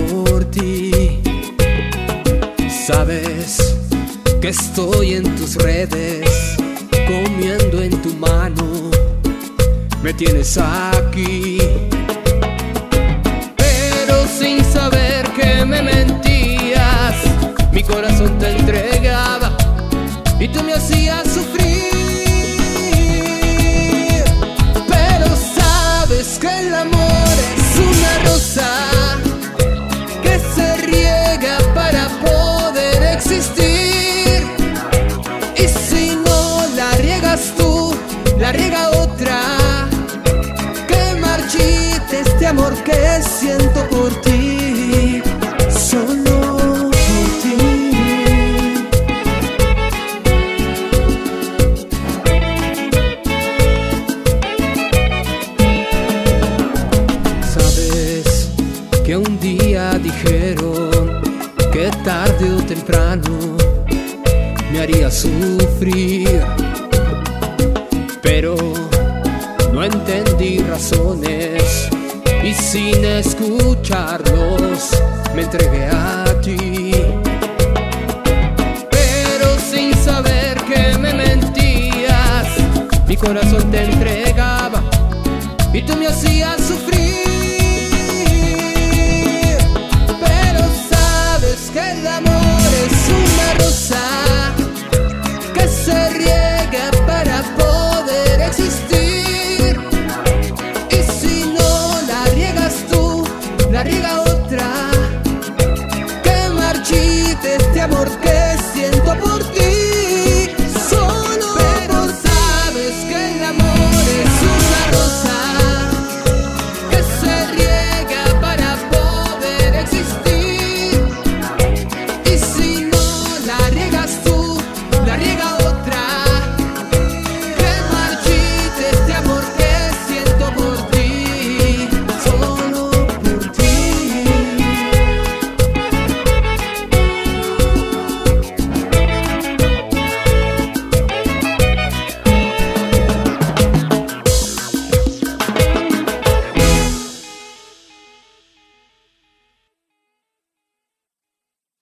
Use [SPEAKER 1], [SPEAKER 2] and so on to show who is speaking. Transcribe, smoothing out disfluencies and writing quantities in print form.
[SPEAKER 1] por ti. Sabes que estoy en tus redes, comiendo en tu mano, me tienes aquí. Pero sin saber que me mentías, mi corazón te entregaba y tú me hacías sufrir. Pero sabes que el amor es una rosa que se riega para poder existir. Y si no la riegas tú, la riega otra, que marchite este amor que siento por ti, solo por ti. Sabes que un día dijeron que tarde o temprano me haría sufrir, pero no entendí razones y sin escucharlos me entregué a ti. Pero sin saber que me mentías, mi corazón te entregaba y tú me hacías sufrir. Pero sabes que el amor es una rosa que se riega para poder existir. Y si no la riegas tú, la riega otra, que marchite este amor que